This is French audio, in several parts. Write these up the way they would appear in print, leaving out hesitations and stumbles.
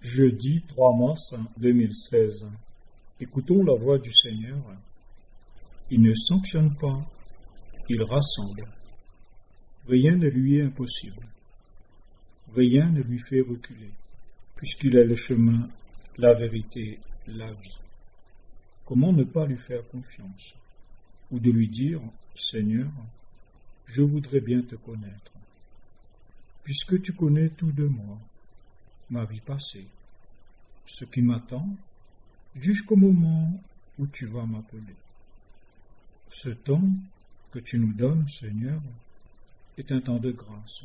Jeudi 3 mars 2016. Écoutons la voix du Seigneur. Il ne sanctionne pas, il rassemble. Rien ne lui est impossible. Rien ne lui fait reculer, puisqu'il est le chemin, la vérité, la vie. Comment ne pas lui faire confiance, ou de lui dire, Seigneur, je voudrais bien te connaître, puisque tu connais tout de moi, ma vie passée, ce qui m'attend, jusqu'au moment où tu vas m'appeler. Ce temps que tu nous donnes, Seigneur, est un temps de grâce,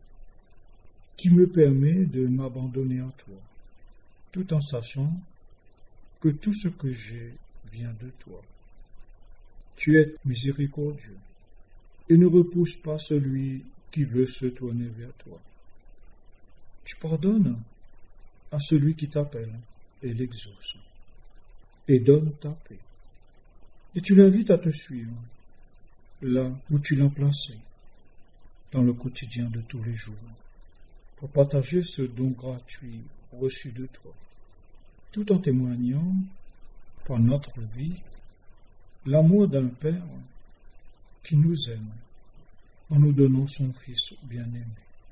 qui me permet de m'abandonner à toi, tout en sachant que tout ce que j'ai vient de toi. Tu es miséricordieux et ne repousse pas celui qui veut se tourner vers toi. Tu pardonnes à celui qui t'appelle et l'exauce, et donne ta paix. Et tu l'invites à te suivre, là où tu l'as placé, dans le quotidien de tous les jours, pour partager ce don gratuit reçu de toi, tout en témoignant, par notre vie, l'amour d'un Père qui nous aime, en nous donnant son Fils bien-aimé.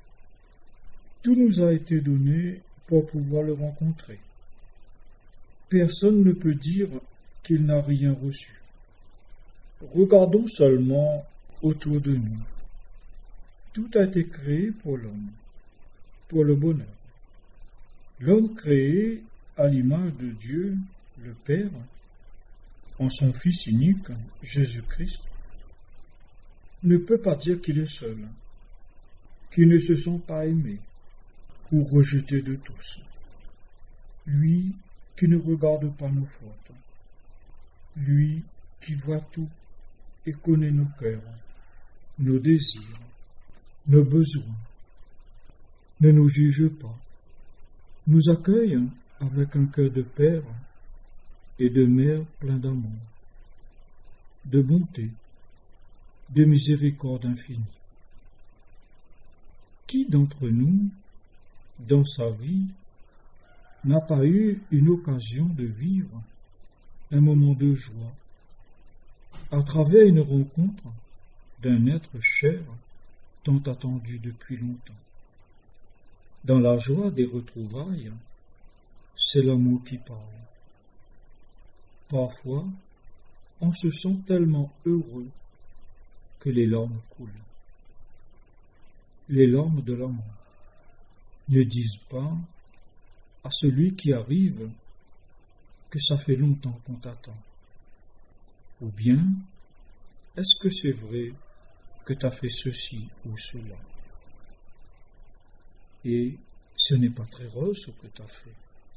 Tout nous a été donné pour pouvoir le rencontrer. Personne ne peut dire qu'il n'a rien reçu. Regardons seulement autour de nous. Tout a été créé pour l'homme, pour le bonheur. L'homme créé à l'image de Dieu, le Père, en son Fils unique, Jésus-Christ, ne peut pas dire qu'il est seul, qu'il ne se sent pas aimé ou rejeté de tous. Lui qui ne regarde pas nos fautes, lui qui voit tout et connaît nos cœurs, nos désirs, nos besoins, ne nous juge pas, nous accueille avec un cœur de père et de mère plein d'amour, de bonté, de miséricorde infinie. Qui d'entre nous, dans sa vie, n'a pas eu une occasion de vivre un moment de joie à travers une rencontre d'un être cher tant attendu depuis longtemps? Dans la joie des retrouvailles, c'est l'amour qui parle. Parfois, on se sent tellement heureux que les larmes coulent. Les larmes de l'amour ne disent pas à celui qui arrive que ça fait longtemps qu'on t'attend. Ou bien, est-ce que c'est vrai que tu as fait ceci ou cela? Et ce n'est pas très rose ce que tu as fait.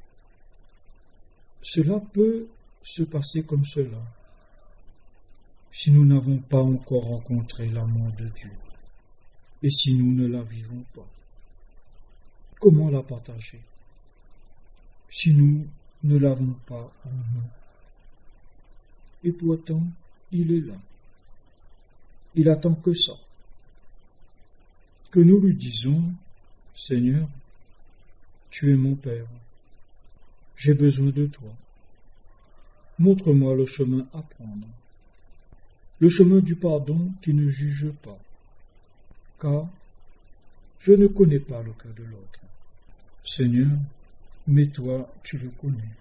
Cela peut se passer comme cela, si nous n'avons pas encore rencontré l'amour de Dieu, et si nous ne la vivons pas. Comment la partager, si nous ne l'avons pas en nous? Et pourtant, il est là. Il attend que ça. Que nous lui disons, Seigneur, tu es mon Père. J'ai besoin de toi. Montre-moi le chemin à prendre. Le chemin du pardon qui ne juge pas. Car je ne connais pas le cœur de l'autre. Seigneur, mais toi, tu le connais.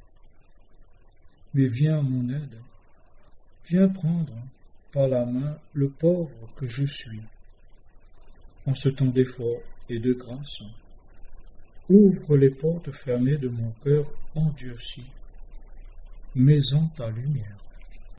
Mais viens à mon aide. Viens prendre par la main le pauvre que je suis. En ce temps d'effort et de grâce, ouvre les portes fermées de mon cœur endurci, mets-en ta lumière.